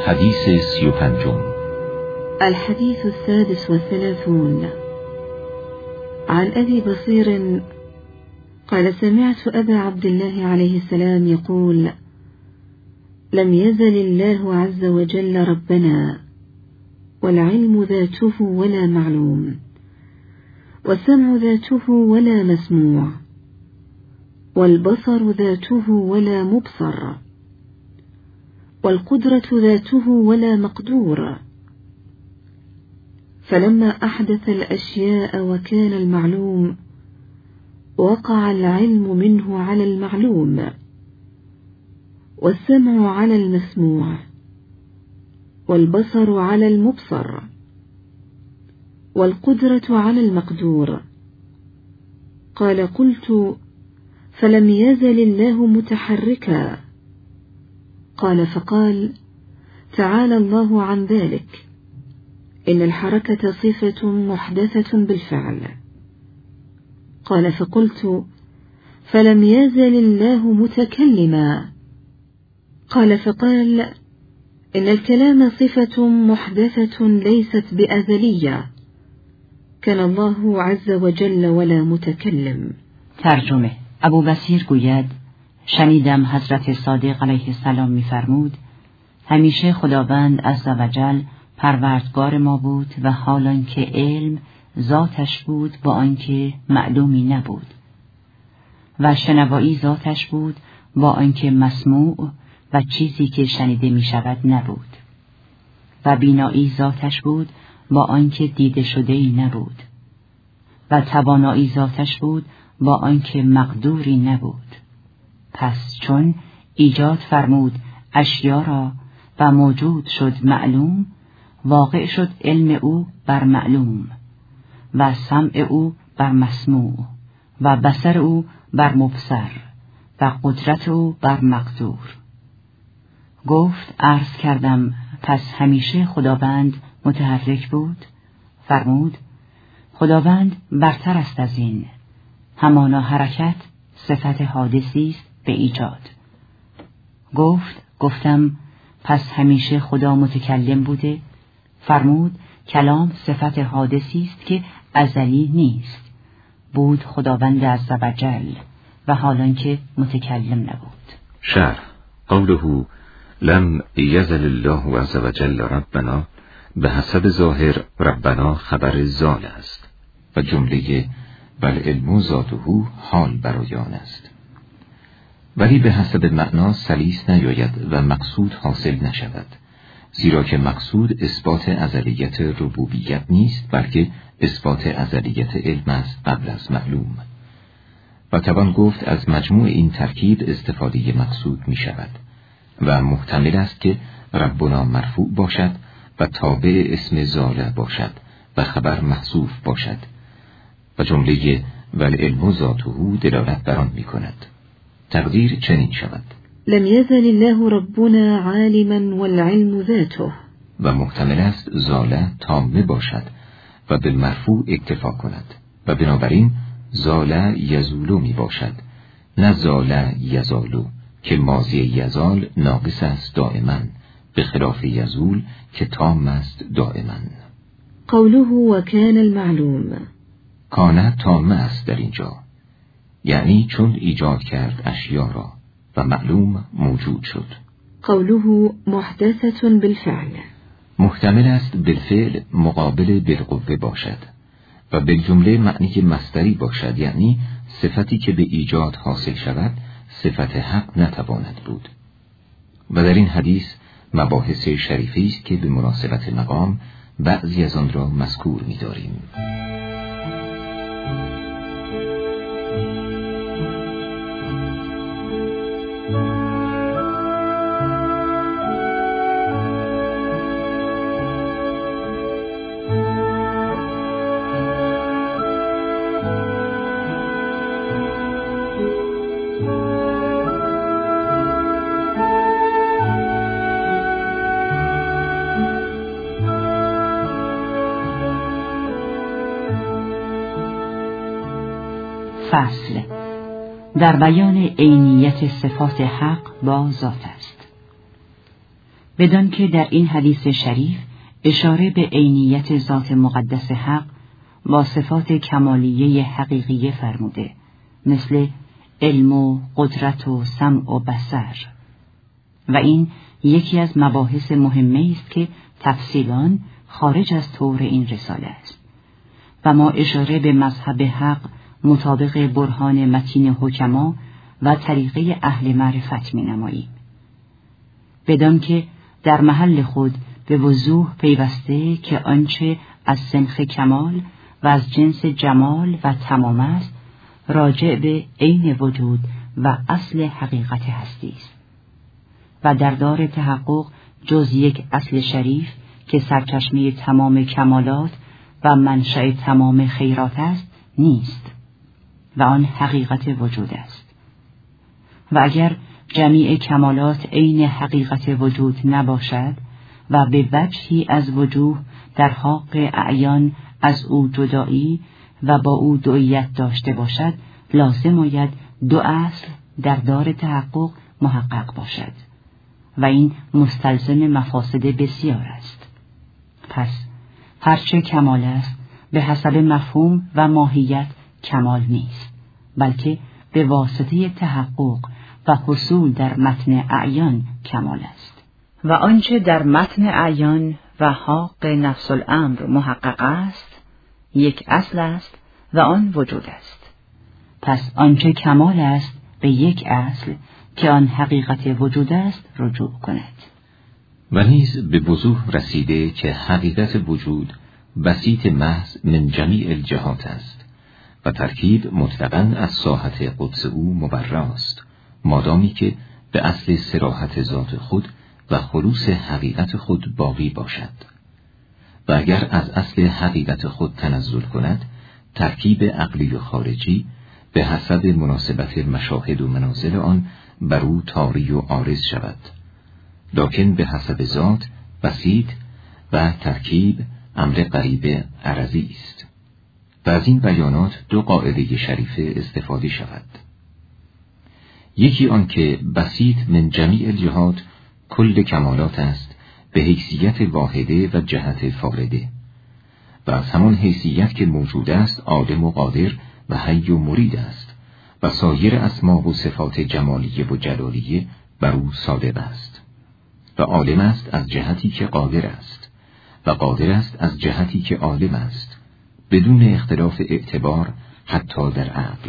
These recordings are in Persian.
حدیث 35. الحديث 33 عن أبي بصير قال: سمعت أبا عبد الله عليه السلام يقول: لم يزل الله عز وجل ربنا، والعلم ذاته ولا معلوم، والسمع ذاته ولا مسموع، والبصر ذاته ولا مبصر، والقدرة ذاته ولا مقدور. فلما أحدث الأشياء وكان المعلوم، وقع العلم منه على المعلوم، والسمع على المسموع، والبصر على المبصر، والقدرة على المقدور. قال: قلت: فلم يزل الله متحركا. قال: فقال: تعالى الله عن ذلك، إن الحركة صفة محدثة بالفعل. قال: فقلت: فلم يزل الله متكلما. قال: فقال: إن الكلام صفة محدثة ليست بأزلية، كان الله عز وجل ولا متكلم. ترجمه: ابو بصیر گوید: شنیدم حضرت صادق علیه السلام می‌فرمود: همیشه خداوند عزوجل پروردگار ما بود و حالان که علم ذاتش بود با آنکه معلومی نبود، و شنوایی ذاتش بود با آنکه مسموع و چیزی که شنیده می شود نبود، و بینایی ذاتش بود با آنکه دیده شده‌ای نبود، و توانایی ذاتش بود با آنکه مقدوری نبود. پس چون ایجاد فرمود اشیا را و موجود شد معلوم، واقع شد علم او بر معلوم، و سمع او بر مسموع، و بصر او بر مبصر، و قدرت او بر مقدور. گفت: عرض کردم: پس همیشه خداوند متحرک بود؟ فرمود: خداوند برتر است از این، همانا حرکت صفت حادثی است به ایجاد. گفتم: پس همیشه خدا متکلم بوده؟ فرمود: کلام صفت حادثی است که ازلی نیست، بود خداوند عزوجل و حالان که متکلم نبود. شرح: قوله لم یزل الله عزوجل ربنا، به حسب ظاهر ربنا خبر زال است و جمله بل علم ذاته حال برای آن است، ولی به حسب معنا سلیس نیاید و مقصود حاصل نشود، زیرا که مقصود اثبات ازلیت ربوبیت نیست، بلکه اثبات ازلیت علم است قبل از معلوم. و توان گفت از مجموع این ترکیب استفاده مقصود می شود و محتمل است که ربنا مرفوع باشد و تابع اسم زاله باشد و خبر محذوف باشد، و جمله والعلم ذاته دلالت بر آن می کند. تقدیر چنین شود: لم یزل الله ربنا عالما والعلم ذاته. و محتمل است زاله تامه باشد و به مرفوع اکتفا کند، و بنابراین زاله یزولو می باشد، نه زاله یزالو که ماضی یزال ناقص است دائما، به خلاف یزول که تام است دائما. قوله و کان المعلوم، کانه تامه است در اینجا، یعنی چون ایجاد کرد اشیا را و معلوم موجود شد. قوله محدثة بالفعل، محتمل است بالفعل مقابل بالقوه باشد و بالجمله معنی مصدری باشد، یعنی صفتی که به ایجاد حاصل شود صفت حق نتواند بود. و در این حدیث مباحث شریفی است که به مناسبت مقام بعضی از آن را مذکور می‌داریم. فصل در بیان عینیت صفات حق با ذات است. بدان که در این حدیث شریف اشاره به عینیت ذات مقدس حق با صفات کمالیه حقیقیه فرموده، مثل علم و قدرت و سمع و بصر. و این یکی از مباحث مهمه است که تفصیلان خارج از طور این رساله است و ما اشاره به مذهب حق مطابق برهان متین حکما و طریقه اهل معرفت می نماییم، بدان که در محل خود به وضوح پیوسته که آنچه از سنخ کمال و از جنس جمال و تمام است راجع به عین وجود و اصل حقیقت هستی است و در دار تحقق جز یک اصل شریف که سرچشمه تمام کمالات و منشأ تمام خیرات است نیست و آن حقیقت وجود است. و اگر جمیع کمالات عین حقیقت وجود نباشد و به وجهی از وجوه در حق اعیان از او جدایی و با او دویت داشته باشد، لازم آید دو اصل در دار تحقق محقق باشد و این مستلزم مفاسد بسیار است. پس هرچه کمال است به حسب مفهوم و ماهیت کمال نیست، بلکه به واسطه تحقق و حصول در متن اعیان کمال است. و آنچه در متن اعیان و حق نفس الامر محقق است یک اصل است و آن وجود است. پس آنچه کمال است به یک اصل که آن حقیقت وجود است رجوع کند. و نیز به وضوح رسیده که حقیقت وجود بسیط محض من جمیع الجهات است و ترکیب مطلقاً از ساحت قدس او مبراست، مادامی که به اصل صراحت ذات خود و خلوص حقیقت خود باقی باشد. و اگر از اصل حقیقت خود تنزل کند، ترکیب عقلی و خارجی به حسب مناسبت مشاهد و منازل آن بر او طاری و عارض شود، لکن به حسب ذات بسیط و ترکیب امر غریب عرضی است. و از این بیانات دو قاعده شریفه استفاده شود. یکی آن که بسیط من جمیع الجهات کل کمالات است به حیثیت واحده و جهت فارده، و از همان حیثیت که موجود است عالم و قادر و حی و مرید است و سایر اسما و صفات جمالیه و جلالیه بر او صادق است. و عالم است از جهتی که قادر است و قادر است از جهتی که عالم است، بدون اختلاف اعتبار حتی در عقل.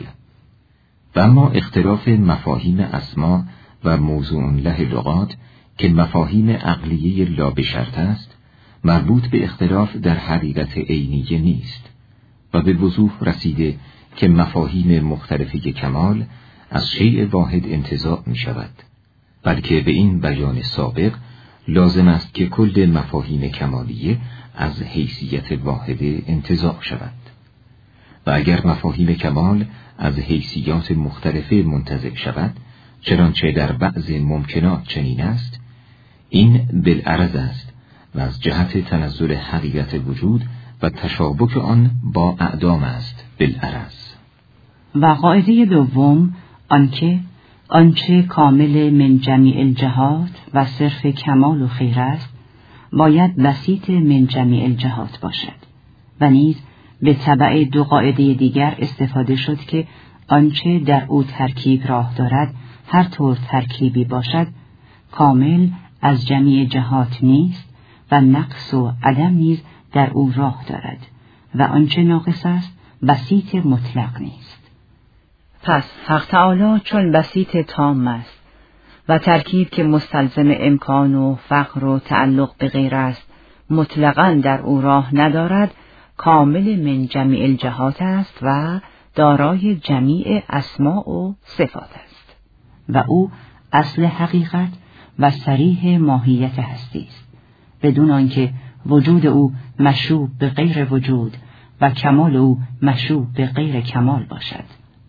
و اما اختلاف مفاهیم اسما و موضوع له لغات که مفاهیم عقلیه لا بشرط است، مربوط به اختلاف در حقیقت عینیه نیست و به وضوح رسیده که مفاهیم مختلفه کمال از شیء واحد انتزاع می شود، بلکه به این بیان سابق لازم است که کل مفاهیم کمالیه از حیثیت واحد انتزاع شود. و اگر مفاهیم کمال از حیثیات مختلفه منتزع شود، چنانچه در بعض ممکنات چنین است، این بالعرض است و از جهت تنزل حقیقت وجود و تشابک آن با اعدام است بالعرض. و قاعده دوم آنکه آنچه کامل من جمیع الجهات و صرف کمال و خیر است باید بسیط من جمیع الجهات باشد. و نیز به تبع دو قاعده دیگر استفاده شد که آنچه در او ترکیب راه دارد هر طور ترکیبی باشد کامل از جمیع جهات نیست و نقص و عدم نیز در او راه دارد و آنچه ناقص است بسیط مطلق نیست. پس حق تعالی چون بسیط تام است و ترکیب که مستلزم امکان و فقر و تعلق به غیر است مطلقاً در او راه ندارد، کامل من جمیع الجهات است و دارای جمیع اسماء و صفات است و او اصل حقیقت و صریح ماهیت هستی است، بدون آنکه وجود او مشوب به غیر وجود و کمال او مشوب به غیر کمال باشد.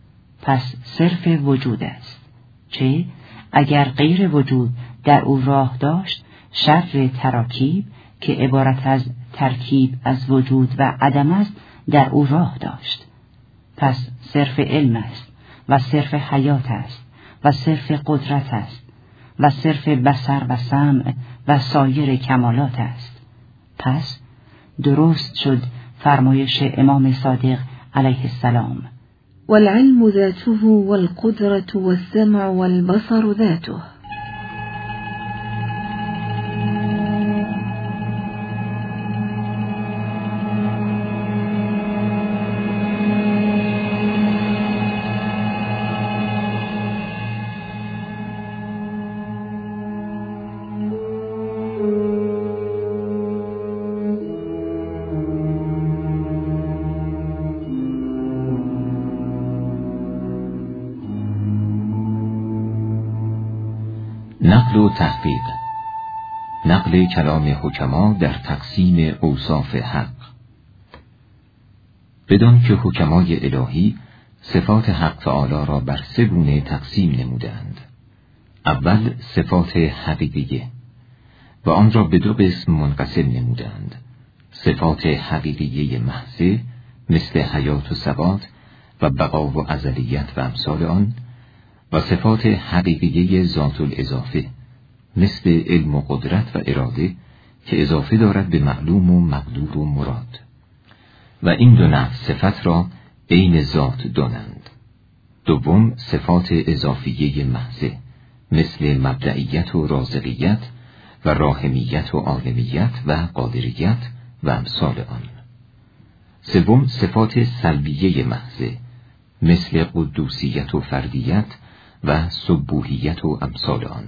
پس صرف وجود است، چه اگر غیر وجود در او راه داشت شر تراکیب که عبارت از ترکیب از وجود و عدم است در او راه داشت. پس صرف علم است و صرف حیات است و صرف قدرت است و صرف بصر و سمع و سایر کمالات است. پس درست شد فرمایش امام صادق علیه السلام: والعلم ذاته والقدرة والسمع والبصر ذاته. نقل و تحقیق. نقل کلام حکما در تقسیم اوصاف حق. بدان که حکمای الهی صفات حق تعالی را بر 3 گونه تقسیم نمودند. اول صفات حقیقیه و آن را به 2 قسم منقسم نمودند: صفات حقیقیه محضه مثل حیات و ثبات و بقا و ازلیت و امثال آن، و صفات حقیقیه ذات الاضافه مثل علم و قدرت و اراده که اضافه دارد به معلوم و مقدور و مراد، و این 2 نوع صفت را عین ذات دانند. دوم صفات اضافیه محضه مثل مبدئیت و رازقیت و راحمیت و عالمیت و قادریت و امثال آن. سوم صفات سلبیه محضه مثل قدوسیت و فردیت و سبوحیت و امثال آن،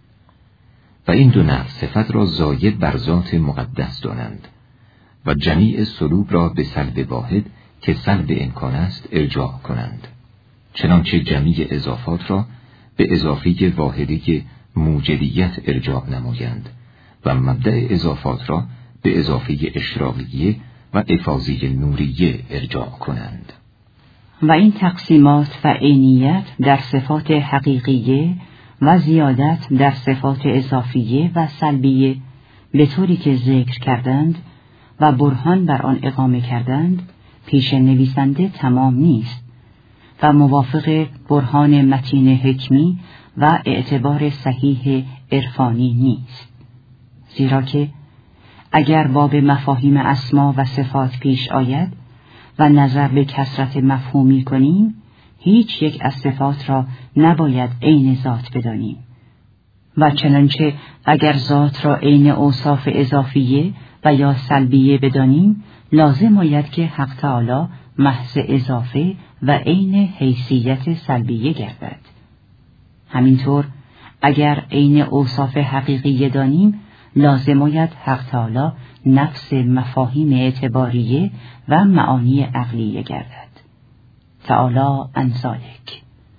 و این 2 نوع صفت را زاید بر ذات مقدس دانند و جمیع سلوب را به سلب واحد که سلب امکان است ارجاع کنند، چنانچه جمیع اضافات را به اضافه واحدی موجدیت ارجاع نمایند و مبدأ اضافات را به اضافه اشراقیه و افاضی نوریه ارجاع کنند. و این تقسیمات و عینیت در صفات حقیقیه و زیادت در صفات اضافیه و سلبیه به طوری که ذکر کردند و برهان بر آن اقامه کردند پیش نویسنده تمام نیست و موافق برهان متین حکمی و اعتبار صحیح عرفانی نیست، زیرا که اگر باب مفاهیم اسما و صفات پیش آید و نظر به کثرت مفهومی کنیم، هیچ یک از صفات را نباید عین ذات بدانیم، و چنانچه اگر ذات را عین اوصاف اضافیه و یا سلبیه بدانیم، لازم آید که حق تعالی محض اضافه و عین حیثیت سلبیه گردد. همینطور اگر عین اوصاف حقیقیه دانیم، لازم آید حق تعالی نفس مفاهیم اعتباریه و معانی عقلیه گردد. تعالی عن ذلک.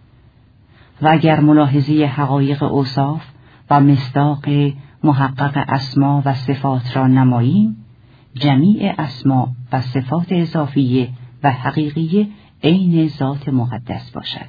و اگر ملاحظه حقایق اوصاف و مصداق محقق اسما و صفات را نماییم، جمیع اسما و صفات اضافیه و حقیقیه عین ذات مقدس باشد،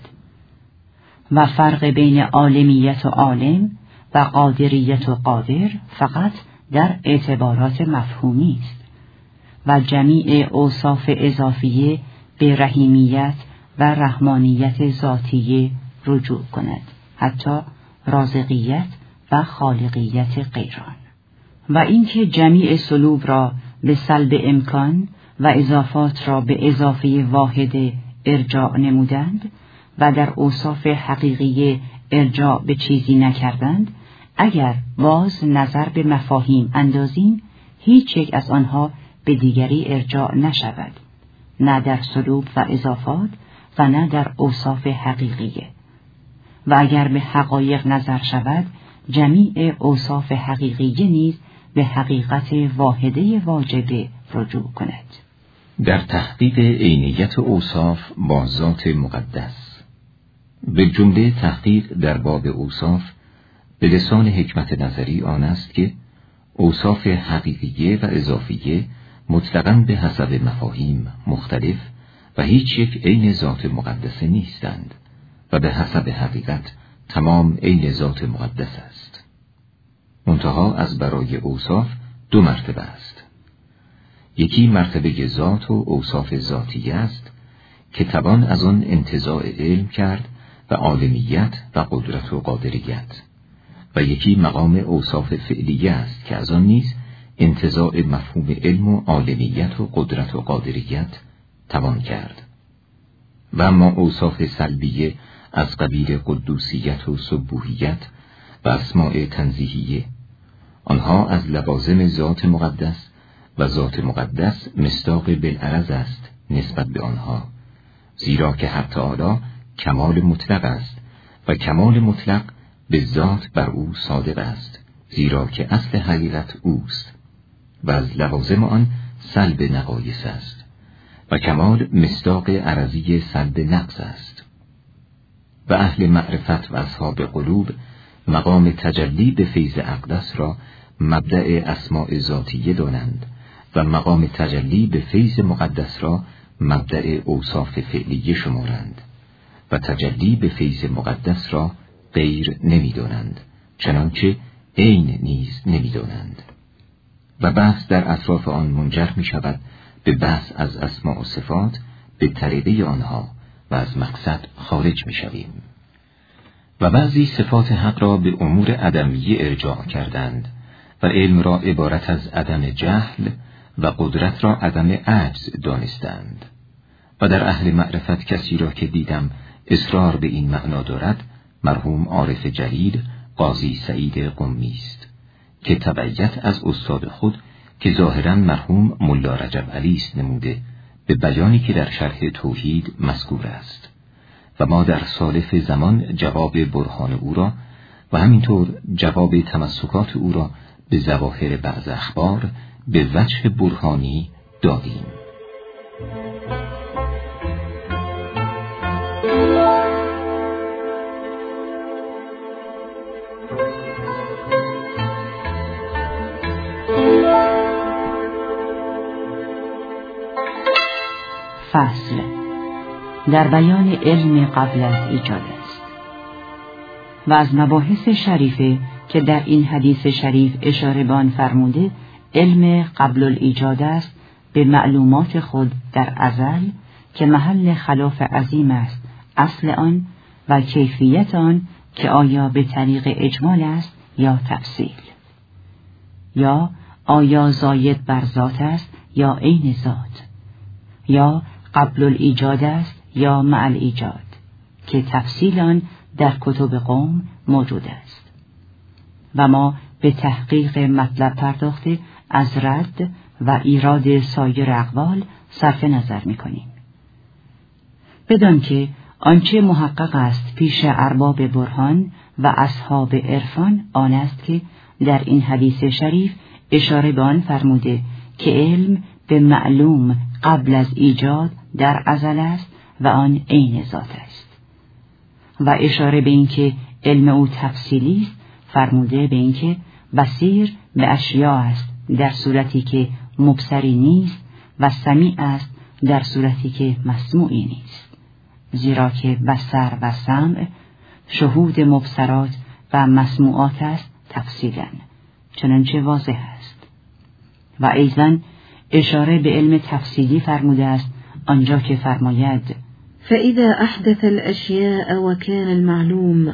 و فرق بین عالمیت و عالم و قادریت و قادر فقط در اعتبارات مفهومی است، و جمیع اوصاف اضافیه به رحیمیت و رحمانیت ذاتیه رجوع کند، حتی رازقیت و خالقیت غیران. و اینکه جمیع سلوب را به سلب امکان و اضافات را به اضافه واحد ارجاع نمودند و در اوصاف حقیقیه ارجاع به چیزی نکردند، اگر باز نظر به مفاهیم اندازیم، هیچ یک از آنها به دیگری ارجاع نشود، نه در سلوب و اضافات و نه در اوصاف حقیقیه. و اگر به حقایق نظر شود، جمیع اوصاف حقیقیه نیز به حقیقت واحده واجبه رجوع کند. در تحقیق عینیت اوصاف با ذات مقدس. به جمله تحقیق در باب اوصاف به لسان حکمت نظری آن است که اوصاف حقیقیه و اضافیه مطلقاً به حسب مفاهیم مختلف و هیچ یک عین ذات مقدسه نیستند و به حسب حقیقت تمام عین ذات مقدس است. منتها از برای اوصاف 2 مرتبه است. یکی مرتبه ذات و اوصاف ذاتیه است که توان از آن انتزاع علم کرد و عالمیت و قدرت و قادریت، و یکی مقام اوصاف فعلیه است که از آن نیز انتزاع مفهوم علم و عالمیت و قدرت و قادریت توان کرد. و اما اوصاف سلبیه از قبیل قدوسیت و سبوحیت و اسماء تنزیهیه، آنها از لوازم ذات مقدس و ذات مقدس مصداق بالعرض است نسبت به آنها، زیرا که حق تعالی کمال مطلق است و کمال مطلق به ذات بر او صادق است، زیرا که اصل حقیقت اوست و از لوازم آن سلب نقایص است و کمال مصداق عرضی سلب نقص است. و اهل معرفت و اصحاب قلوب مقام تجلی به فیض اقدس را مبدأ اسماء ذاتیه دانند و مقام تجلی به فیض مقدس را مبدأ اوصاف فعلیه شمارند و تجلی به فیض مقدس را غیر نمی‌دانند، چنانچه عین نیز نمی‌دانند. و بحث در اطراف آن منجر می‌شود به بحث از اسماء و صفات به طریقه آنها و از مقصد خارج می‌شویم. و بعضی صفات حق را به امور عدمیه ارجاع کردند و علم را عبارت از عدم جهل و قدرت را عدم عجز دانستند. و در اهل معرفت کسی را که دیدم اصرار به این معنا دارد مرحوم عارف جلیل قاضی سعید قمی است که تبعیت از استاد خود که ظاهراً مرحوم ملا رجب علی است نموده به بیانی که در شرح توحید مذکور است. و ما در سالف زمان جواب برهان او را و همینطور جواب تمسکات او را به ظواهر بعض اخبار به وجه برهانی دادیم. فصل در بیان علم قبل از ایجاد است. و از مباحث شریفه که در این حدیث شریف اشاره به آن فرموده علم قبل الایجاد است به معلومات خود در ازل که محل خلاف عظیم است اصل آن و کیفیت آن که آیا به طریق اجمال است یا تفصیل، یا آیا زاید بر ذات است یا عین ذات، یا قبل الایجاد است یا مع الایجاد که تفصیل آن در کتب قوم موجود است. و ما به تحقیق مطلب پرداخته از رد و ایراد سایر اقوال صرف نظر می‌کنیم، بدان که آنچه محقق است پیش ارباب برهان و اصحاب عرفان آن است که در این حدیث شریف اشاره به آن فرموده که علم به معلوم قبل از ایجاد در ازل است و آن عین ذات است. و اشاره به این که علم او تفصیلی است فرموده به این که بصیر به اشیاء است در صورتی که مبصری نیست و سمیع است در صورتی که مسموعی نیست، زیرا که بصر و سمع شهود مبصرات و مسموعات است تفصیلا، چنانچه واضح است. و ایضا اشاره به علم تفصیلی فرموده است آنجا که فرماید فإذا أحدث الأشياء وكان المعلوم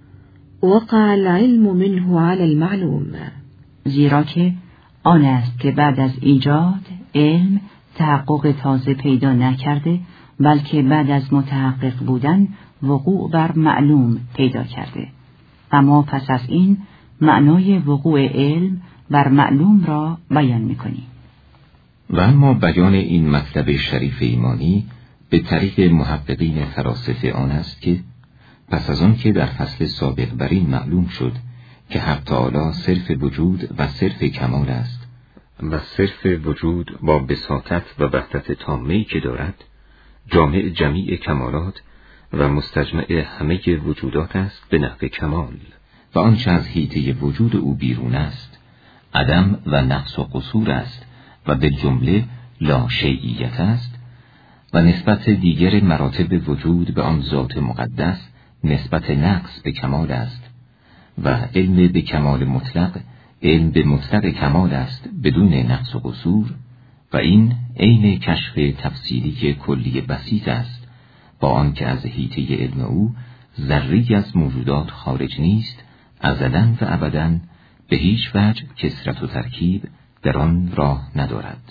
وقع العلم منه على المعلوم، زیرا که آن است که بعد از ایجاد علم تحقق تازه پیدا نکرده بلکه بعد از متحقق بودن وقوع بر معلوم پیدا کرده. و ما پس از این معنای وقوع علم بر معلوم را بیان می‌کنیم. و اما بیان این مطلب شریف ایمانی به طریق محققین فلاسفه آن است که پس از آن که در فصل سابق بر این معلوم شد که حق تعالی صرف وجود و صرف کمال است و صرف وجود با بساطت و وحدت تامه‌ای که دارد جامع جمیع کمالات و مستجمع همه وجودات است به نحو کمال، و آنچه از حیطه وجود او بیرون است عدم و نقص و قصور است و به جمله لا شیعیت است، و نسبت دیگر مراتب وجود به آن ذات مقدس نسبت نقص به کمال است، و علم به کمال مطلق علم به مطلق کمال است بدون نقص و قصور، و این عین کشف تفصیلی کلی بسیط است با آنکه از حیطه علم او ذری از موجودات خارج نیست ازلاً و ابداً به هیچ وجه کثرت و ترکیب در آن راه ندارد.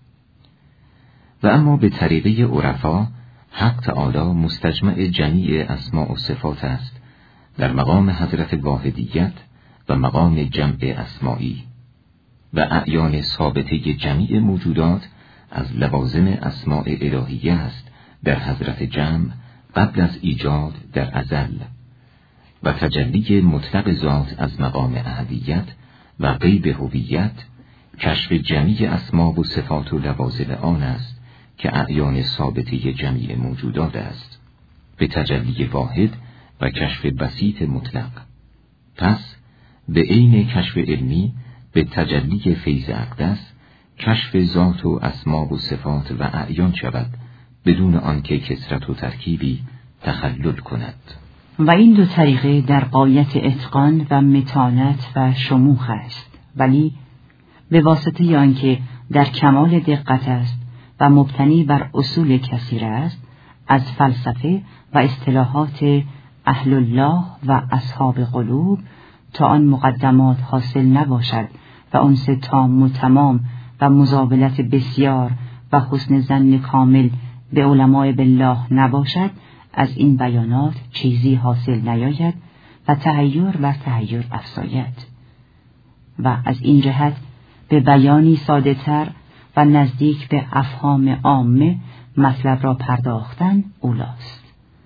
و اما به طریقه عرفا حق تعالی مستجمع جمیع اسماء و صفات است در مقام حضرت واحدیت و مقام جمع اسمائی و اعیان ثابته جمیع موجودات از لوازم اسماء الهیه است در حضرت جمع قبل از ایجاد در ازل و تجلی مطلق ذات از مقام احدیت و غیب هویت کشف جمیع اسماء و صفات و لوازم آن است که اعیان ثابته جمیع موجودات است به تجلی واحد و کشف بسیط مطلق. پس به عین کشف علمی به تجلی فیض اقدس کشف ذات و اسماء و صفات و اعیان شود بدون آنکه کثرت و ترکیبی تخلل کند. و این دو طریقه در غایت اتقان و متانت و شموخ است، ولی به واسطه آنکه در کمال دقت است و مبتنی بر اصول کثیر است، از فلسفه و اصطلاحات اهل الله و اصحاب قلوب تا آن مقدمات حاصل نباشد و انس تام و تمام و مزابلت بسیار و حسن ظن کامل به علماء بالله نباشد، از این بیانات چیزی حاصل نیاید و تحیر بر تحیر افزاید و از این جهت به بیانی ساده تر و نزدیک به افهام عامه مطلب را پرداختن اولاست.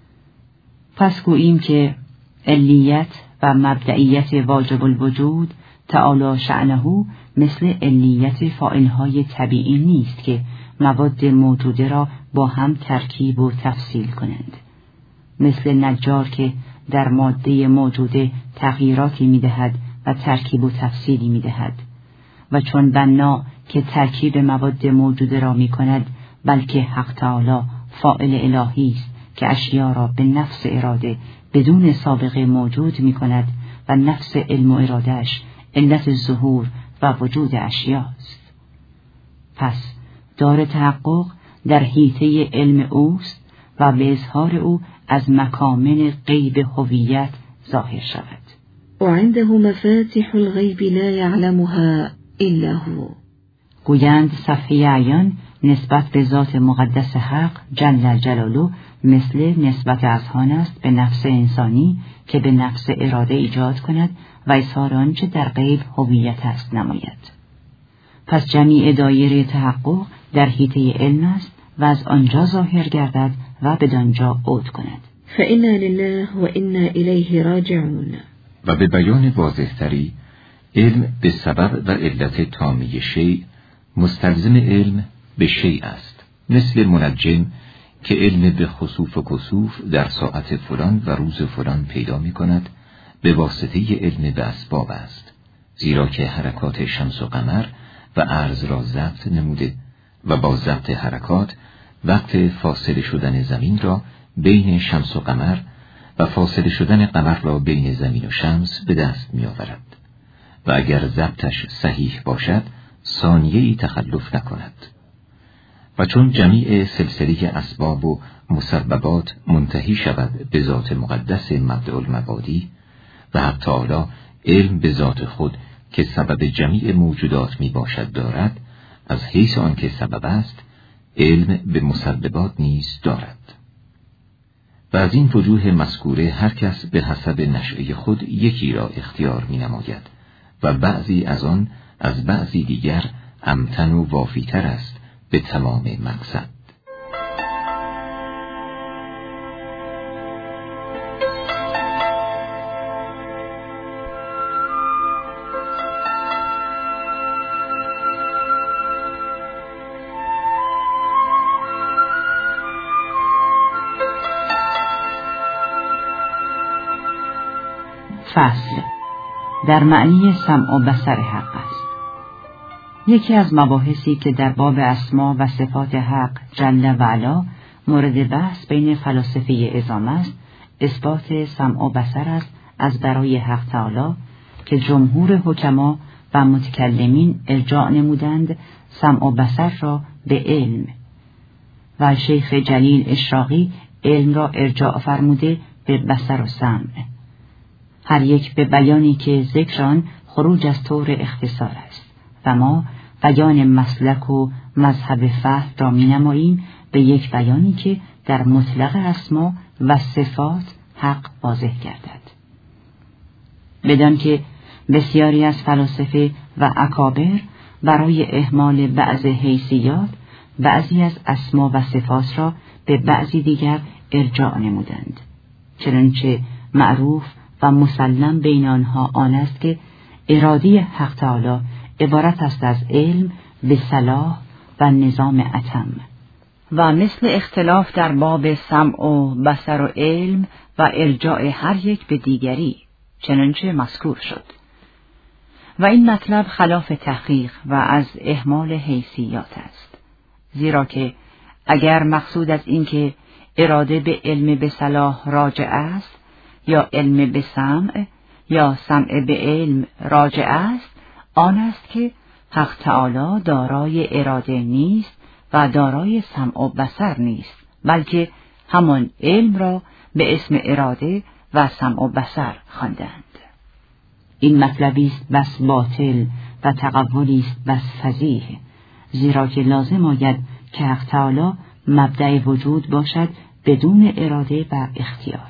پس گوییم که علیت و مبدئیت واجب الوجود تعالی شأنه مثل علیت فاعلهای طبیعی نیست که مواد موجوده را با هم ترکیب و تفصیل کنند، مثل نجار که در ماده موجوده تغییراتی می‌دهد و ترکیب و تفصیلی می‌دهد، و چون بنا که ترکیب مواد موجوده را می‌کند، بلکه حق تعالی فاعل الهی است که اشیا را به نفس اراده بدون سابقه موجود می‌کند و نفس علم و ارادهش علت ظهور و وجود اشیاست. پس دار تحقق در حیطه علم اوست و به اظهار او از مکامن غیب هویت ظاهر شود. وعنده مفاتح الغیب لا یعلمها الا هو. گویند صفحه اعیان نسبت به ذات مقدس حق جل جلاله مثل نسبت اذهان است به نفس انسانی که به نفس اراده ایجاد کند و اظهار آنچه در غیب هویت است نماید. پس جمیع دایره تحقق در حیطه علم است و از آنجا ظاهر گردد و بدانجا عود کند. فإنا لله و انا الیه راجعون. و به بیان واضح‌تری علم به سبب و علت تامی شیء مستلزم علم به شیء است، مثل منجم که علم به خسوف و کسوف در ساعت فلان و روز فلان پیدا می کند به واسطه علم به اسباب است، زیرا که حرکات شمس و قمر و ارض را ضبط نموده و با ضبط حرکات وقت فاصله شدن زمین را بین شمس و قمر و فاصله شدن قمر را بین زمین و شمس به دست می آورد و اگر ضبطش صحیح باشد ثانیه‌ای تخلف نکند. و چون جمیع سلسله اسباب و مسببات منتهی شود به ذات مقدس مبدأ المبادی و حق تعالی علم به ذات خود که سبب جمیع موجودات می باشد دارد، از حیث آن که سبب است علم به مسببات نیز دارد. و از این وجوه مذکوره هر کس به حسب نشأه خود یکی را اختیار می نماید و بعضی از آن از بعضی دیگر امتن و وافیتر است به تمام مقصد. فصل در معنی سمع و بصر حق است. یکی از مباحثی که در باب اسما و صفات حق جل و علا مورد بحث بین فلاسفه عظام است، اثبات سمع و بصر است از برای حق تعالی که جمهور حکما و متکلمین ارجاع نمودند سمع و بصر را به علم و شیخ جلیل اشراقی علم را ارجاع فرموده به بصر و سمع. هر یک به بیانی که ذکر آن خروج از طور اختصار است و ما بیان مسلک و مذهب فهم را می‌نماییم به یک بیانی که در مطلق اسما و صفات حق واضح گردد. بدان که بسیاری از فلاسفه و اکابر برای اهمال بعض حیثیات بعضی از اسما و صفات را به بعضی دیگر ارجاع نمودند، چنانچه معروف و مسلم بین آنها آن است که اراده حق تعالی عبارت است از علم به صلاح و نظام اتم و مثل اختلاف در باب سمع و بصر و علم و ارجاع هر یک به دیگری چنانچه مذکور شد. و این مطلب خلاف تحقیق و از اهمال حیثیات است، زیرا که اگر مقصود از این که اراده به علم به صلاح راجع است یا علم به سمع یا سمع به علم راجع است، آن است که حق تعالی دارای اراده نیست و دارای سمع و بصر نیست، بلکه همان علم را به اسم اراده و سمع و بصر خواندند. این مطلبی است بس باطل و تقولی است بس فضیح، زیرا که لازم آید که حق تعالی مبدأ وجود باشد بدون اراده و اختیار.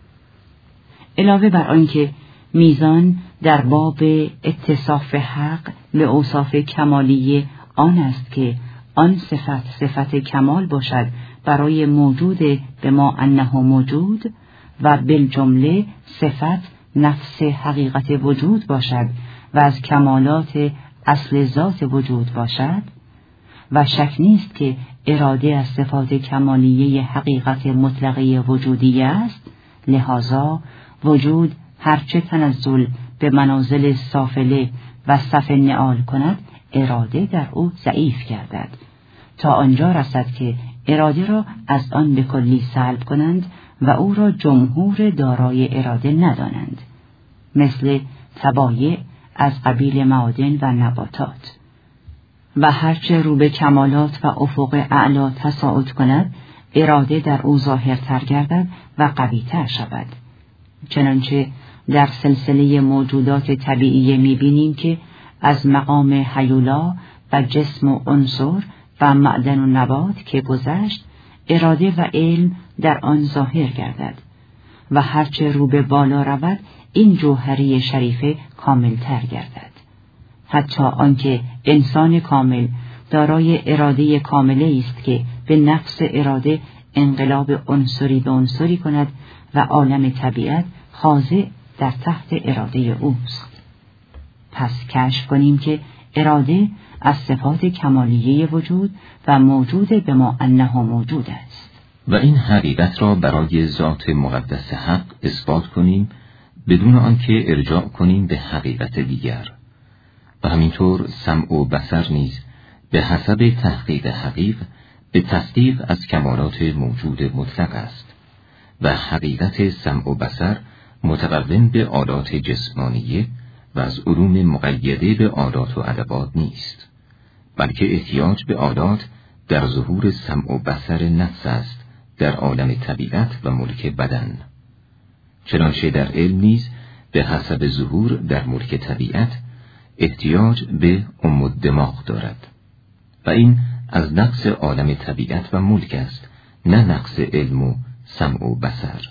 علاوه بر آنکه میزان در باب اتصاف حق به اوصاف کمالیه آن است که آن صفت کمال باشد برای موجود به ما انه موجود و بالجمله صفت نفس حقیقت وجود باشد و از کمالات اصل ذات وجود باشد، و شک نیست که اراده از صفات کمالیه حقیقت مطلقه وجودی است. لذا وجود هرچه تنزل به منازل سافله و صف نعال کند، اراده در او ضعیف گردد تا آنجا رسد که اراده را از آن به کلی سلب کنند و او را جمهور دارای اراده ندانند، مثل طبایع از قبیل معادن و نباتات. و هرچه رو به کمالات و افق اعلی تصاعد کند، اراده در او ظاهرتر گردد و قویتر شود. چنانچه در سلسله موجودات طبیعی می‌بینیم که از مقام هیولا و جسم و عنصر و معدن و نبات که گذشت، اراده و علم در آن ظاهر گردد و هرچه رو به بالا رود این جوهری شریفه کاملتر گردد، حتی آنکه انسان کامل دارای اراده کامله است که به نفس اراده انقلاب عنصری به عنصری کند و عالم طبیعت خاضع در تحت اراده اوست. پس کشف کنیم که اراده از صفات کمالیه وجود و موجود به ما انه موجود است و این حقیقت را برای ذات مقدس حق اثبات کنیم بدون آنکه ارجاع کنیم به حقیقت دیگر. و همینطور سمع و بصر نیز به حسب تحقیق حقیق به تصدیق از کمالات موجود مطلق است و حقیقت سمع و بصر متقوم به آلات جسمانیه و از علوم مقیده به آلات و ادوات نیست، بلکه احتیاج به آلات در ظهور سمع و بصر نفس است در عالم طبیعت و ملک بدن. چنانچه در علم نیز به حسب ظهور در ملک طبیعت احتیاج به دماغ دارد و این از نقص عالم طبیعت و ملک است، نه نقص علم و سمع و بصر.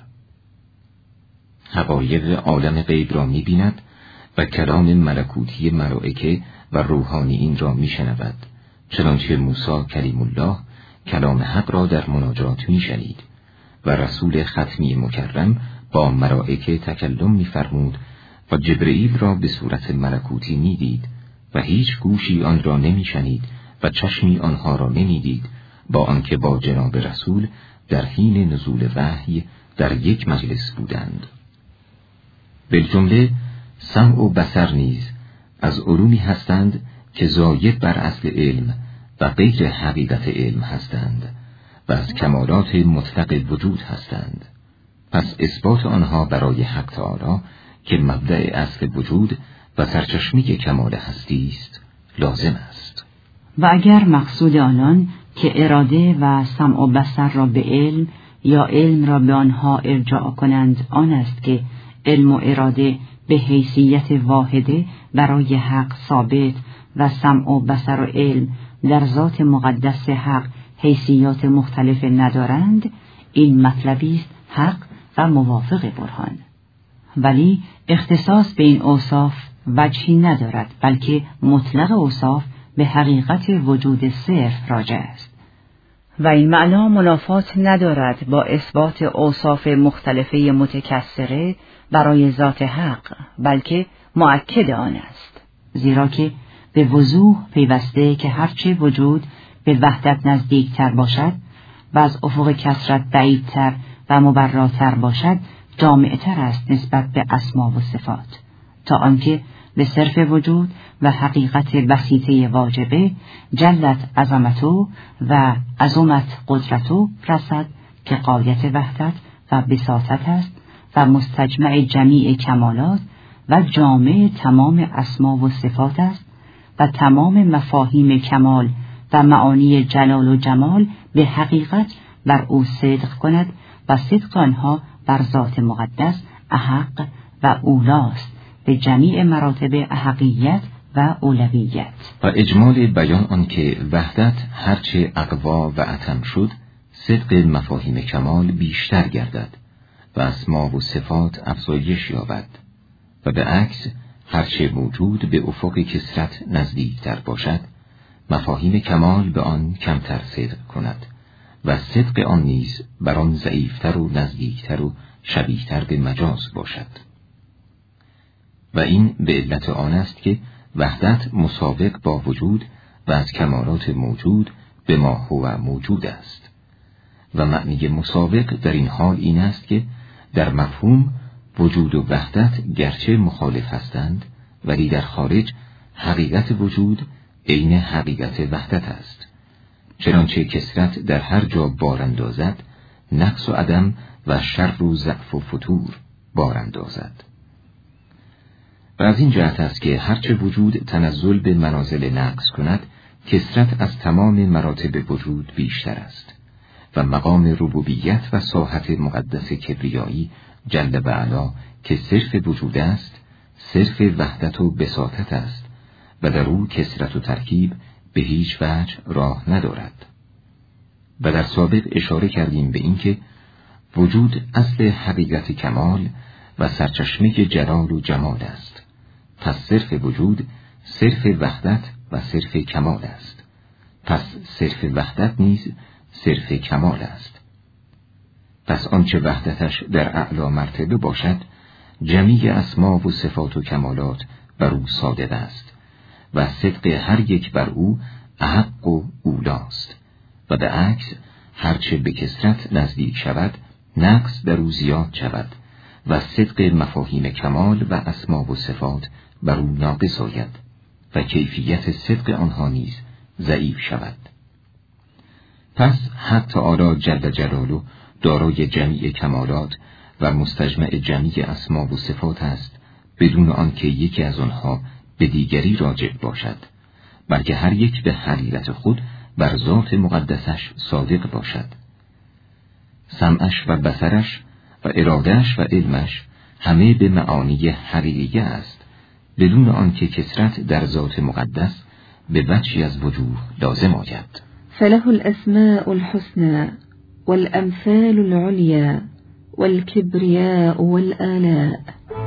حقایق عالم غیب را می بیند و کلام ملکوتی ملائکه و روحانیین را می شنود، چنانچه موسی کلیم الله کلام حق را در مناجات می شنید و رسول ختمی مکرم با ملائکه تکلم می فرمود و جبرئیل را به صورت ملکوتی می دید و هیچ گوشی آن را نمی شنید و چشمی آنها را نمی دید، با آنکه با جناب رسول در حین نزول وحی در یک مجلس بودند. بالجمله سمع و بصر نیز از علومی هستند که زاید بر اصل علم و غیر حقیقت علم هستند و از کمالات مطلق وجود هستند. پس اثبات آنها برای حق تعالی که مبدأ اصل وجود و سرچشمه کمال هستی است لازم است. و اگر مقصود آنان که اراده و سمع و بصر را به علم یا علم را به آنها ارجاع کنند آن است که علم و اراده به حیثیت واحده برای حق ثابت و سمع و بصر و علم در ذات مقدس حق حیثیات مختلف ندارند، این مطلبی است حق و موافق برهان. ولی اختصاص به این اوصاف وجهی ندارد، بلکه مطلق اوصاف به حقیقت وجود صرف راجع است و این معنا منافات ندارد با اثبات اوصاف مختلفه متکثره برای ذات حق، بلکه مؤکد آن است، زیرا که به وضوح پیوسته که هرچه وجود به وحدت نزدیکتر باشد و از افق کثرت بعیدتر و مبراتر باشد جامعتر است نسبت به اسما و صفات، تا آنکه به صرف وجود و حقیقت بسیطه واجبه جلت عظمتو و عظمت قدرتو رسد که غایت وحدت و بساطت است و مستجمع جمیع کمالات و جامع تمام اسما و صفات است و تمام مفاهیم کمال و معانی جلال و جمال به حقیقت بر او صدق کند و صدق آنها بر ذات مقدس احق و اولاست به جمیع مراتب احقیت و اولویت. و اجمال بیان آنکه وحدت هرچه اقوا و اتم شد صدق مفاهیم کمال بیشتر گردد و اسما و صفات افزایش یابد و به عکس هرچه موجود به افق کثرت نزدیکتر باشد مفاهیم کمال به آن کمتر صدق کند و صدق آن نیز بر آن ضعیفتر و نزدیکتر و شبیهتر به مجاز باشد. و این به علت آن است که وحدت مسابق با وجود و از کمالات موجود به ما هو موجود است و معنی مسابق در این حال این است که در مفهوم وجود و وحدت گرچه مخالف هستند ولی در خارج حقیقت وجود عین حقیقت وحدت است، چنانچه کثرت در هر جا بار اندازد نقص و عدم و شر و ضعف و فتور بار اندازد. و از این جهت است که هرچه وجود تنزل به منازل نقص کند کثرت از تمام مراتب وجود بیشتر است و مقام ربوبیت و ساحت مقدس کبریایی جل و علا که صرف وجود است صرف وحدت و بساطت است و در او کثرت و ترکیب به هیچ وجه راه ندارد. و در سابق اشاره کردیم به اینکه وجود اصل حقیقت کمال و سرچشمه جلال و جمال است، پس صرف وجود صرف وحدت و صرف کمال است، پس صرف وحدت نیز صرف کمال است. پس آنچه وحدتش در اعلی مرتبه باشد جمیع اسما و صفات و کمالات بر او صادق است و صدق هر یک بر او احق و اولاست و به عکس هرچه به کثرت نزدیک شود نقص در او زیاد شود و صدق مفاهیم کمال و اسما و صفات بر او ناقص آید و کیفیت صدق آنها نیز ضعیف شود. پس حق تعالی جل جلاله دارای جمیع کمالات و مستجمع جمیع اسما و صفات است بدون آنکه یکی از آنها به دیگری راجع باشد، بلکه هر یک به حقیقت خود بر ذات مقدسش صادق باشد. سمعش و بصرش و ارادهش و علمش همه به معانی حقیقی است بدون آنکه کثرت در ذات مقدس به وجهی از وجوه لازم آید. فله الأسماء الحسنى والأمثال العليا والكبرياء والآلاء.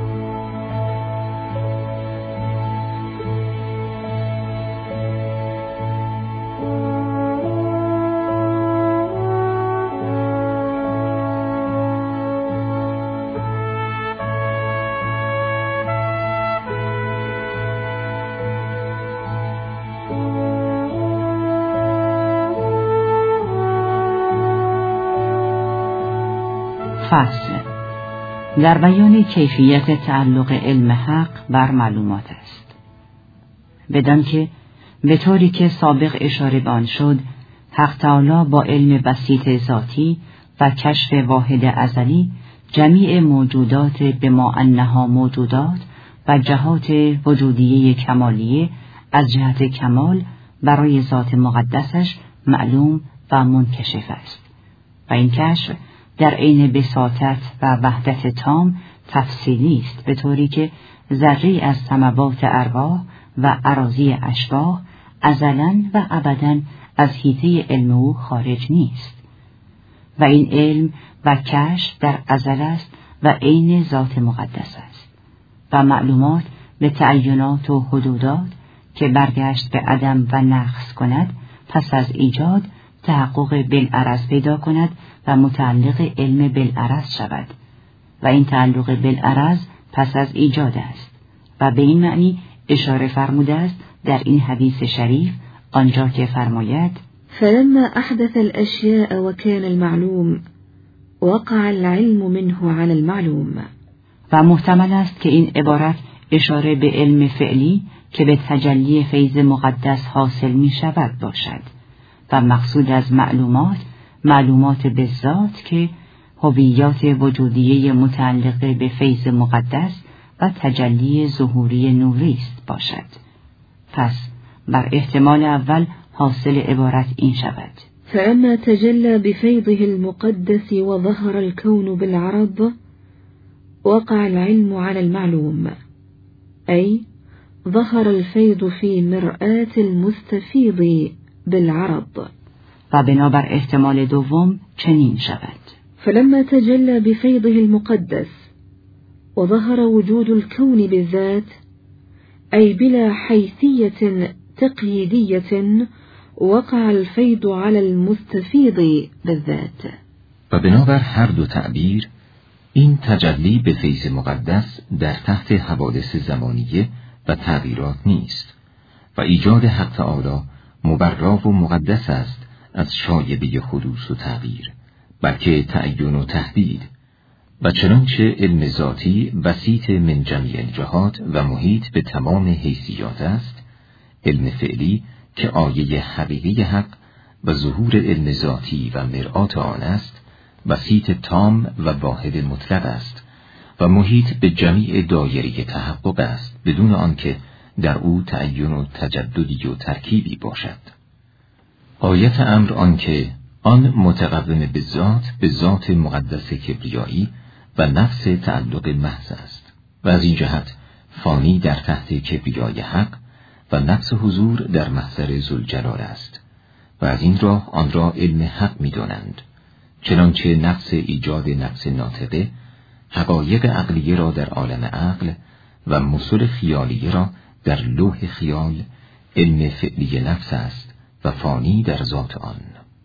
فصل در بیان کیفیت تعلق علم حق بر معلومات است، بدان که به طوری که سابق اشاره به آن شد حق تعالی با علم بسیط ذاتی و کشف واحد ازلی جمیع موجودات بما انها موجودات و جهات وجودیه کمالیه از جهت کمال برای ذات مقدسش معلوم و منکشف است و این کشف در عین بساطت و وحدت تام تفصیلی است، به طوری که ذره‌ای از سماوات ارواح و اراضی اشباح ازلاً و ابداً از حیطه علم او خارج نیست. و این علم و کشف در ازل است و عین ذات مقدس است و معلومات به تعینات و حدودات که برگشت به عدم و نقص کند پس از ایجاد تحقق بالعرض پیدا کند و متعلق علم بالعرض شود و این تعلق بالعرض پس از ایجاد است و به این معنی اشاره فرموده است در این حدیث شریف آنجا که فرماید فلما أحدث الأشياء وكان المعلوم وقع العلم منه على المعلوم. و محتمل است که این عبارت اشاره به علم فعلی که به تجلی فیض مقدس حاصل می شود باشد و مقصود از معلومات به ذات که هویات وجودیه متعلقه به فیض مقدس و تجلی ظهوری نوری است باشد. پس بر احتمال اول حاصل عبارت این شود: فأما تجلى بفيضه المقدس وظهر الكون بالعرض وقع العلم على المعلوم، أي ظهر الفيض في مرآة المستفيض بالعرض. و بنابر احتمال دوم چنین شود: فلما تجلى بفيضه المقدس وظهر وجود الكون بالذات، أي بلا حيثية تقييدية، وقع الفيض على المستفيض بالذات. و بنابر هر دو تعبیر این تجلی به فیض مقدس در تحت حوادث زمانیه و تغییرات نیست و ایجاد حق تعالی مبرا و مقدس است از شایبه حدوث و تغییر، بلکه تعین و تحدید و چنانچه علم ذاتی بسیط من جمیع الجهات و محیط به تمام حیثیات است، علم فعلی که آیه حقیقی حق و ظهور علم ذاتی و مرآت آن است بسیط تام و واحد مطلق است و محیط به جمیع دایره تحقق است بدون آنکه در او تعین و تجددی و ترکیبی باشد. آیت امر آنکه آن متقوم به ذات مقدس کبریایی و نفس تعلق محض است و از این جهت فانی در تحت کبریای حق و نفس حضور در محضر ذوالجلال است و از این راه آن را علم حق می دانند، چنانچه نفس ایجاد نفس ناطقه حقایق عقلیه را در عالم عقل و مصول خیالیه را در لوح خیال علم فعلی نفس است و فانی در ذات آن.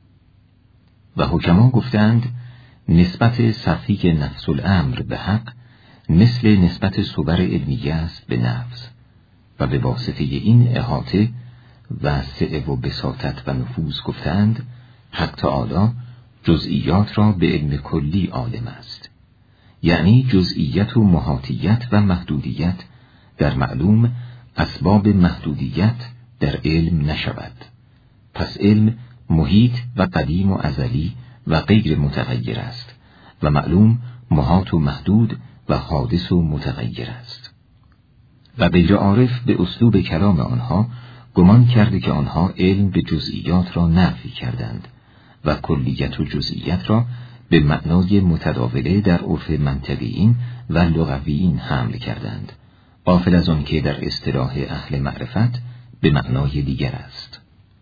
و حکما گفتند نسبت سطحی نفس الامر به حق مثل نسبت صور علمیه است به نفس و به واسطه این احاطه و سعه و بساطت و نفوذ گفتند حق تعالی جزئیات را به علم کلی عالم است، یعنی جزئیت و محاطیت و محدودیت در معلوم اسباب محدودیت در علم نشود. پس علم محیط و قدیم و ازلی و غیر متغیر است و معلوم محاط و محدود و حادث و متغیر است. و غیر عارف به اسلوب کلام آنها گمان کرده که آنها علم به جزئیات را نفی کردند و کلیت و جزئیت را به معنای متداوله در عرف منطقیین و لغویین حمل کردند، غافل از آن که در اصطلاح اهل معرفت به معنای دیگر است.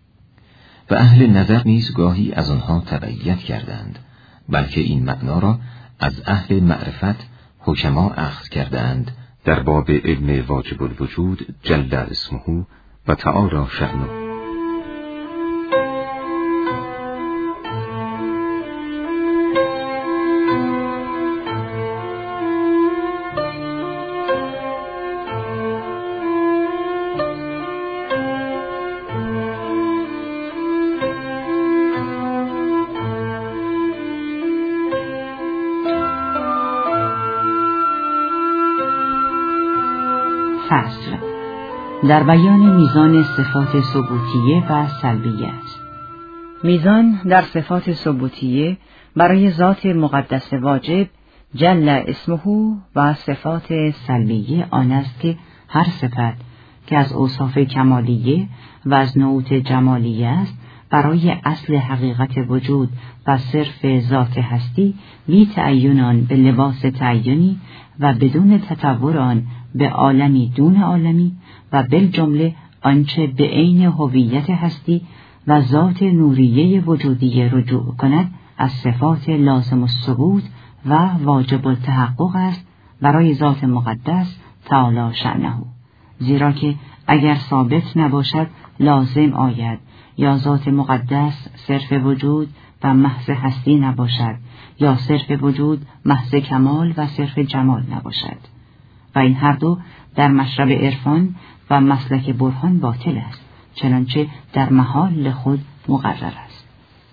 و اهل نظر نیز گاهی از آنها تبعیت کردند، بلکه این معنا را از اهل معرفت حکما اخذ کردند در باب علم واجب الوجود جل اسمه و تعالی شأنه. فصل در بیان میزان صفات ثبوتیه و سلبیه است. میزان در صفات ثبوتیه برای ذات مقدس واجب جل اسمه و صفات سلبیه آن است که هر صفت که از اوصاف کمالیه و از نعوت جمالیه است برای اصل حقیقت وجود و صرف ذات هستی بی تعین آن به لباس تعینی و بدون تطور آن به عالمی دون عالمی و بالجمله آنچه به عین هویت هستی و ذات نوریه وجودی رجوع کند از صفات لازم الثبوت و واجب التحقق است برای ذات مقدس تعالی شأنه، زیرا که اگر ثابت نباشد لازم آید یا ذات مقدس صرف وجود و محض هستی نباشد یا صرف وجود محض کمال و صرف جمال نباشد و این هر دو در مشرب عرفان و مسلک برهان باطل است، چنانچه در محال خود مقرر است.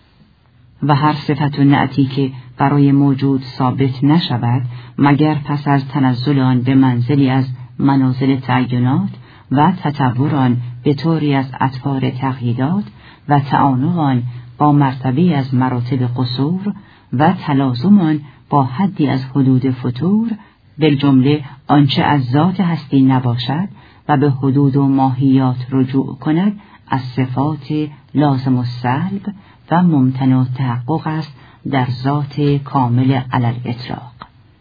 و هر صفت و نعتی که برای موجود ثابت نشود مگر پس از تنزل آن به منزلی از منازل تعینات و تطور آن به طوری از اطوار تقییدات و تعانق آن با مرتبه از مراتب قصور و تلازم آن با حدی از حدود فتور، بالجمله آنچه از ذات هستی نباشد و به حدود و ماهیات رجوع کند از صفات لازم السلب و ممتنع تحقق است در ذات کامل علی الاطلاق،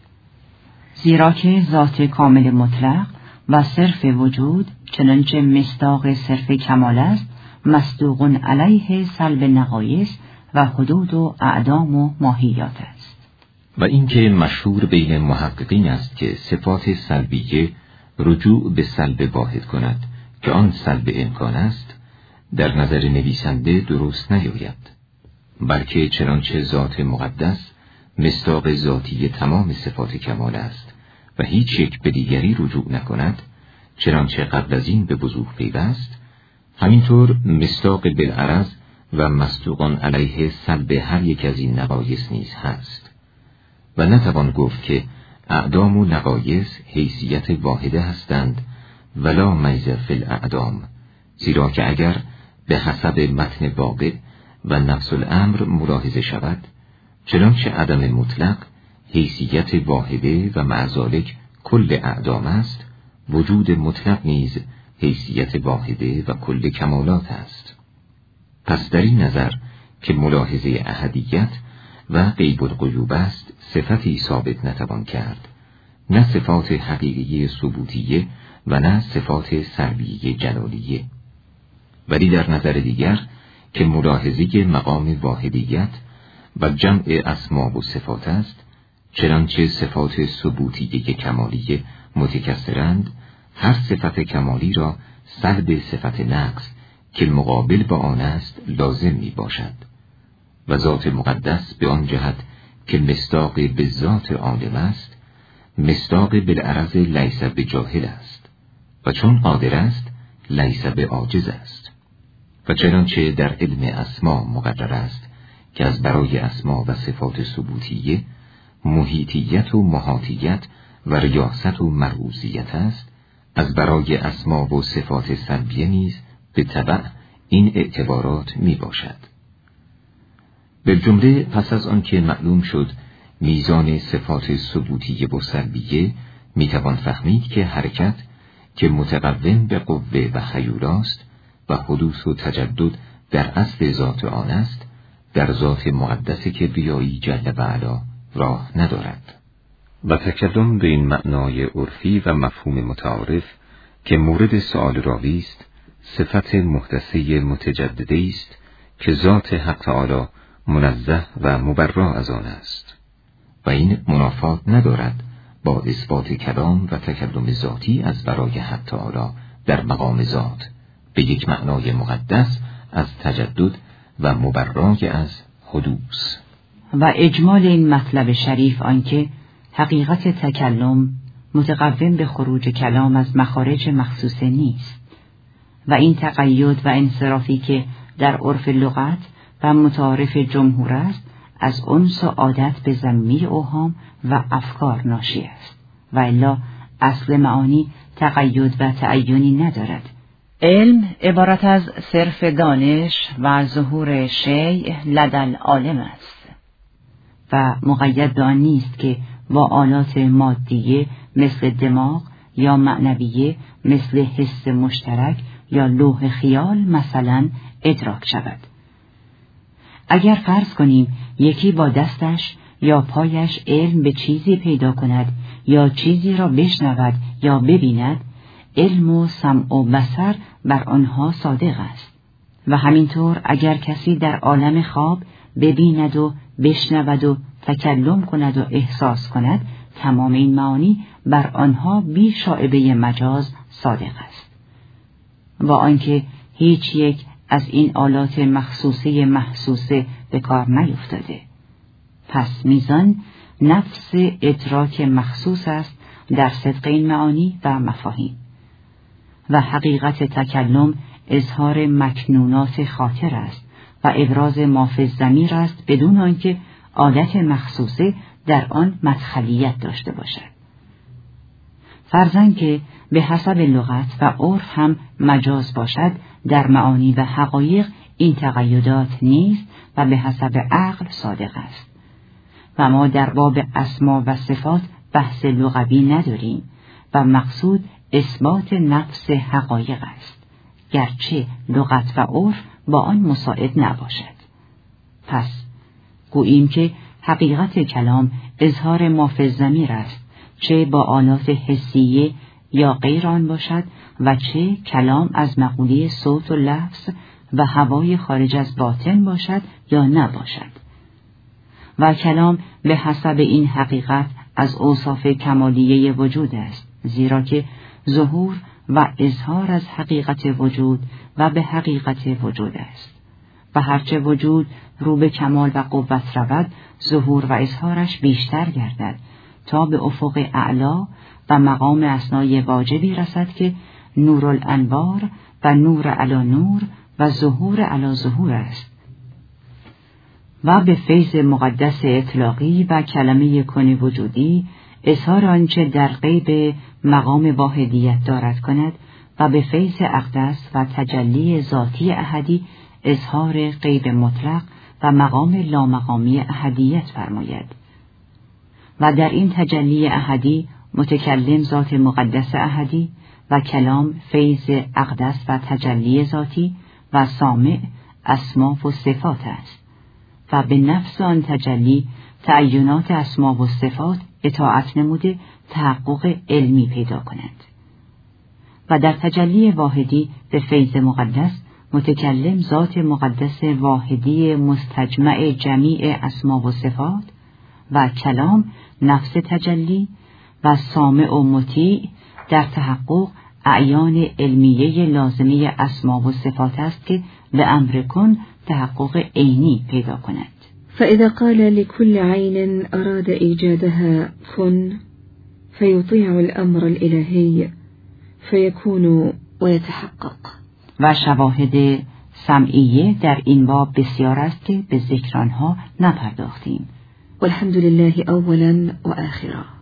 زیرا که ذات کامل مطلق و صرف وجود چنانچه مصداق صرف کمال است مصدوق علیه سلب نقایص و حدود و اعدام و ماهیات است. و اینکه مشهور بین محققین است که صفات سلبیه رجوع به سلب واحد کند که آن سلب امکان است در نظر نویسنده درست نیاید، بلکه چنانچه ذات مقدس مصداق ذاتی تمام صفات کمال است و هیچ یک به دیگری رجوع نکند، چنانچه قبل از این به وضوح پیوست، همینطور مصداق بالعرض و مصدوقان علیه سلب هر یک از این نقایص نیز هست و نتوان گفت که اعدام و نقایص حیثیت واحده هستند ولا میز فی الاعدام، زیرا که اگر به حسب متن واقع و نفس الامر ملاحظه شود، چنانچه عدم مطلق حیثیت واحده و مع ذالک کل اعدام است، وجود مطلق نیز حیثیت واحده و کل کمالات است. پس در این نظر که ملاحظه احدیت و غیب الغیوب است صفتی ثابت نتوان کرد، نه صفات حقیقی ثبوتیه و نه صفات سلبیه جلالیه. ولی در نظر دیگر که ملاحظه مقام واحدیت و جمع اسما و صفات است، چنانچه صفات ثبوتیه کمالیه متکثرند، هر صفت کمالی را سلب صفت نقص که مقابل با آن است لازم می باشد و ذات مقدس به آن جهت که مصداق به ذات عالم است، مصداق بالعرض لیس به جاهل است و چون قادر است لیس به عاجز است و چنانچه در علم اسما مقرر است که از برای اسما و صفات ثبوتیه محیطیت و محاطیت و ریاست و مرعوزیت است، از برای اسما و صفات سلبیه نیز به تبع این اعتبارات می باشد. بالجمله پس از آن که معلوم شد میزان صفات ثبوتیه و سلبیه، می توان فهمید که حرکت که متقوم به قوه و خیولاست و حدوث و تجدد در اصل ذات آن است، در ذات مقدس کبریایی جل و علا راه ندارد. و تکلم به این معنای عرفی و مفهوم متعارف که مورد سؤال راوی است، صفت محدثه متجدده است که ذات حق تعالی منزه و مبرا از آن است و این منافات ندارد با اثبات کلام و تکلم ذاتی از برای حق تعالی در مقام ذات به یک معنای مقدس از تجدد و مبرای از حدوث. و اجمال این مطلب شریف آنکه حقیقت تکلم متقوم به خروج کلام از مخارج مخصوصه نیست و این تقید و انصرافی که در عرف لغت و متعارف جمهور است از انس و عادت به ضمی اوهام و افکار ناشی است و الا اصل معانی تقید و تعینی ندارد. علم عبارت از صرف دانش و ظهور شیء لدل عالم است و مقید به آن نیست که با آلات مادیه مثل دماغ یا معنویه مثل حس مشترک یا لوح خیال مثلا ادراک شود، اگر فرض کنیم یکی با دستش یا پایش علم به چیزی پیدا کند یا چیزی را بشنود یا ببیند، علم و سمع و بصر بر آنها صادق است. و همینطور اگر کسی در عالم خواب ببیند و بشنود و تکلم کند و احساس کند، تمام این معانی بر آنها بی شائبه مجاز صادق است. و آنکه هیچ یک از این آلات مخصوصه محسوسه به کار نیفتاده. پس میزان نفس ادراک مخصوص است در صدق این معانی و مفاهیم. و حقیقت تکلم اظهار مکنونات خاطر است و ابراز ما فی الضمیر است بدون آنکه عادت مخصوصه در آن مدخلیت داشته باشد. فرضاً که به حسب لغت و عرف هم مجاز باشد، در معانی و حقایق این تقیدات نیست و به حسب عقل صادق است. و ما در باب اسما و صفات بحث لغوی نداریم و مقصود اثبات نفس حقایق است، گرچه لغت و عرف با آن مساعد نباشد. پس گوییم که حقیقت کلام اظهار ما فی الضمیر است، چه با آلات حسیه یا غیر آن باشد و چه کلام از مقوله صوت و لفظ و هوای خارج از باطن باشد یا نباشد. و کلام به حسب این حقیقت از اوصاف کمالیه وجود است، زیرا که ظهور و اظهار از حقیقت وجود و به حقیقت وجود است. و هرچه وجود رو به کمال و قوت رود، ظهور و اظهارش بیشتر گردد تا به افق اعلا و مقام اسنای واجبی رسد که نور الانوار و نور علی نور و ظهور علی ظهور است. و به فیض مقدس اطلاقی و کلمه کن وجودی اظهار آنچه در غیب مقام واحدیت دارد کند و به فیض اقدس و تجلی ذاتی احدی اظهار غیب مطلق و مقام لامقامی احدیت فرماید. و در این تجلی احدی متکلم ذات مقدس احدی و کلام فیض اقدس و تجلی ذاتی و سامع اسما و صفات است. و به نفس آن تجلی تعینات اسما و صفات اطاعت نموده تحقق علمی پیدا کنند. و در تجلی واحدی به فیض مقدس متکلم ذات مقدس واحدی مستجمع جمیع اسما و صفات و کلام نفس تجلی و سامع و مطیع در تحقق اعیان علمیه لازمه اسما و صفات است که به امر کن تحقق عینی پیدا کند. فإذا قال لكل عين أراد إيجادها كن فيطيع الأمر الإلهي فيكون ويتحقق. و شواهد سمعیه در این باب بسیار است که به ذکر آنها نپرداختیم. والحمد لله أولا وآخرا.